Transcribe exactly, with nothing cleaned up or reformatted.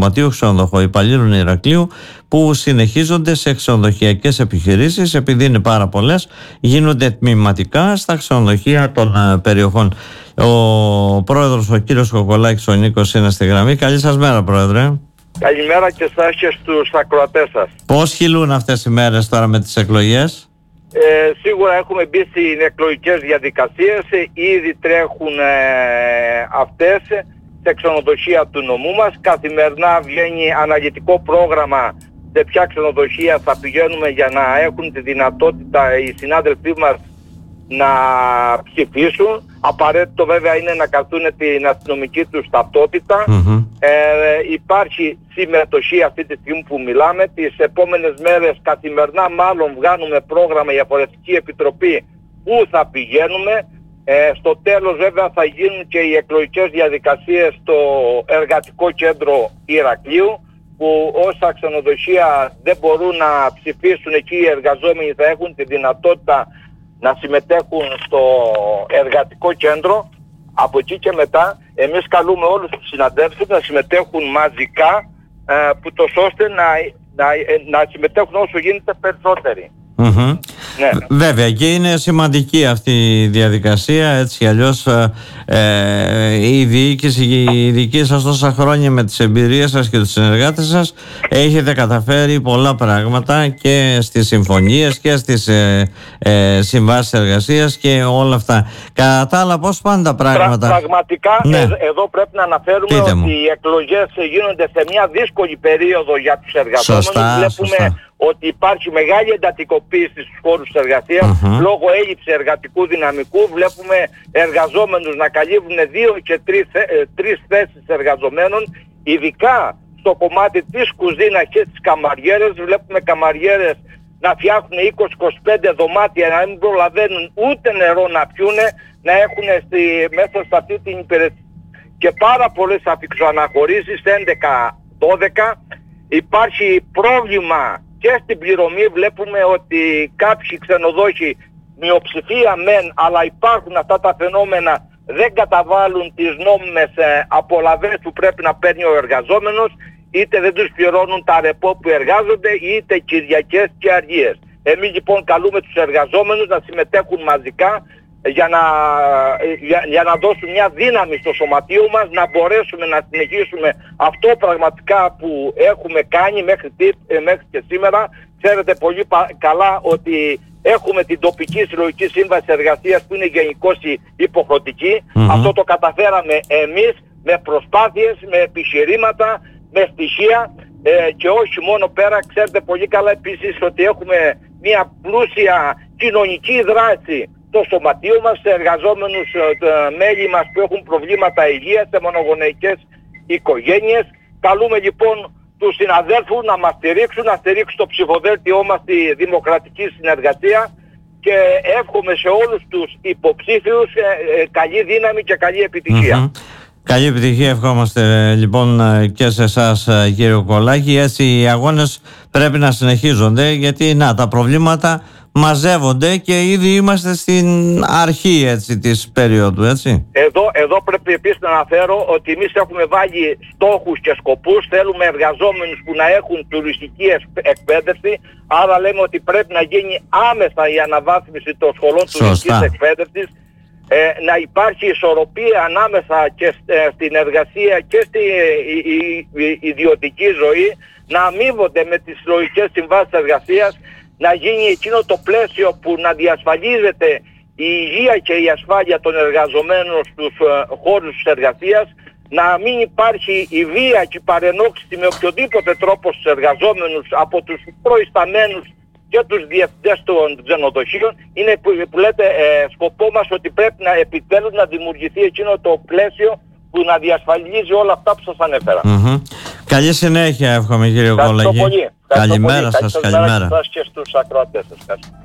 Σωματείου Ξενοδοχοϊπαλλήλων Ηρακλείου, που συνεχίζονται σε ξενοδοχειακές επιχειρήσεις. Επειδή είναι πάρα πολλές, γίνονται τμηματικά στα ξενοδοχεία των ε, περιοχών. Ο πρόεδρος, ο κύριος Κοκολάκης, ο Νίκος, είναι στη γραμμή. Καλή σας μέρα, πρόεδρε. Καλημέρα και σας και στους ακροατές σας. Πώς χυλούν αυτές οι μέρες τώρα με τις εκλογές? Ε, σίγουρα έχουμε μπει στις εκλογικές διαδικασίες, ήδη τρέχουν ε, αυτές σε ξενοδοχεία του νομού μας. Καθημερινά βγαίνει αναλυτικό πρόγραμμα σε ποια ξενοδοχεία θα πηγαίνουμε για να έχουν τη δυνατότητα οι συνάδελφοί μας να ψηφίσουν. Απαραίτητο βέβαια είναι να κρατούν την αστυνομική τους ταυτότητα. Mm-hmm. Ε, υπάρχει συμμετοχή αυτή τη στιγμή που μιλάμε. Τις επόμενες μέρες καθημερινά μάλλον βγάνουμε πρόγραμμα για φορευτική επιτροπή που θα πηγαίνουμε. Ε, στο τέλος βέβαια θα γίνουν και οι εκλογικές διαδικασίες στο εργατικό κέντρο Ηρακλείου, που όσα ξενοδοχεία δεν μπορούν να ψηφίσουν, εκεί οι εργαζόμενοι θα έχουν τη δυνατότητα να συμμετέχουν στο εργατικό κέντρο. Από εκεί και μετά εμείς καλούμε όλους τους συναδέλφους να συμμετέχουν μαζικά, ε, που τόσο ώστε να, να, να συμμετέχουν όσο γίνεται περισσότεροι. Mm-hmm. Ναι. Βέβαια, και είναι σημαντική αυτή η διαδικασία, έτσι κι αλλιώς ε, η διοίκηση, η δική σας τόσα χρόνια με τις εμπειρίες σας και τους συνεργάτες σας έχετε καταφέρει πολλά πράγματα και στις συμφωνίες και στις ε, ε, συμβάσεις εργασίας και όλα αυτά. Κατά τα άλλα, πώς πάνε τα πράγματα? Πρα, πραγματικά ναι. ε, εδώ πρέπει να αναφέρουμε Πείτε ότι μου. οι εκλογές γίνονται σε μια δύσκολη περίοδο για τους εργαζόμενους. Σωστά, Βλέπουμε σωστά. ότι υπάρχει μεγάλη εντατικοποίηση στους χώρους εργασίας, uh-huh. λόγω έλλειψη εργατικού δυναμικού. Βλέπουμε εργαζόμενους να καλύβουν δύο και τρεις, ε, τρεις θέσεις εργαζομένων, ειδικά στο κομμάτι της κουζίνας και της καμαριέρες. Βλέπουμε καμαριέρες να φτιάχνουν είκοσι με είκοσι πέντε δωμάτια, να μην προλαβαίνουν ούτε νερό να πιούνε, να έχουν στη, μέσα σε αυτή την υπηρεσία και πάρα πολλές αφιξοαναχωρήσεις, έντεκα δώδεκα. Υπάρχει πρόβλημα και στην πληρωμή. Βλέπουμε ότι κάποιοι ξενοδόχοι, μειοψηφία μεν, αλλά υπάρχουν αυτά τα φαινόμενα, δεν καταβάλουν τις νόμιμες ε, απολαβές που πρέπει να παίρνει ο εργαζόμενος, είτε δεν τους πληρώνουν τα ρεπό που εργάζονται, είτε Κυριακές και αργίες. Εμείς λοιπόν καλούμε τους εργαζόμενους να συμμετέχουν μαζικά για να, για, για να δώσουν μια δύναμη στο σωματείο μας, να μπορέσουμε να συνεχίσουμε αυτό πραγματικά που έχουμε κάνει μέχρι, μέχρι και σήμερα. Ξέρετε πολύ καλά ότι έχουμε την τοπική συλλογική σύμβαση εργασίας που είναι γενικώς υποχρεωτική. Mm-hmm. Αυτό το καταφέραμε εμείς με προσπάθειες, με επιχειρήματα, με στοιχεία, ε, και όχι μόνο πέρα. Ξέρετε πολύ καλά επίσης ότι έχουμε μια πλούσια κοινωνική δράση στο σωματείο μας, σε εργαζόμενους ε, μέλη μας που έχουν προβλήματα υγείας, σε μονογονεϊκές οικογένειες. Καλούμε λοιπόν τους συναδέλφους να μας στηρίξουν, να στηρίξουν το ψηφοδέλτιό μας στη δημοκρατική συνεργασία, και εύχομαι σε όλους τους υποψήφιους ε, ε, καλή δύναμη και καλή επιτυχία. Mm-hmm. Καλή επιτυχία ευχόμαστε λοιπόν και σε εσάς, κύριε Κοκολάκη. Έτσι οι αγώνες πρέπει να συνεχίζονται, γιατί να, τα προβλήματα μαζεύονται και ήδη είμαστε στην αρχή, έτσι, της περίοδου, έτσι. Εδώ, εδώ πρέπει επίσης να αναφέρω ότι εμείς έχουμε βάλει στόχους και σκοπούς. Θέλουμε εργαζόμενους που να έχουν τουριστική εκπαίδευση, άρα λέμε ότι πρέπει να γίνει άμεσα η αναβάθμιση των σχολών τουριστικής εκπαίδευσης, ε, να υπάρχει ισορροπία ανάμεσα και ε, στην εργασία και στη η, η, η, ιδιωτική ζωή, να αμείβονται με τις συλλογικές συμβάσεις εργασίας, να γίνει εκείνο το πλαίσιο που να διασφαλίζεται η υγεία και η ασφάλεια των εργαζομένων στους ε, χώρους της εργασίας, να μην υπάρχει η βία και η παρενόχληση με οποιοδήποτε τρόπο στους εργαζόμενους από τους προϊσταμένους και τους διευθυντές των ξενοδοχείων. Είναι που, που λέτε ε, σκοπό μας ότι πρέπει να επιτέλους να δημιουργηθεί εκείνο το πλαίσιο που να διασφαλίζει όλα αυτά που σας ανέφερα. Mm-hmm. Καλή συνέχεια εύχομαι, κύριε Κοκολάκη. Καλημέρα σας, καλημέρα. Σας και στους ακροατές σας.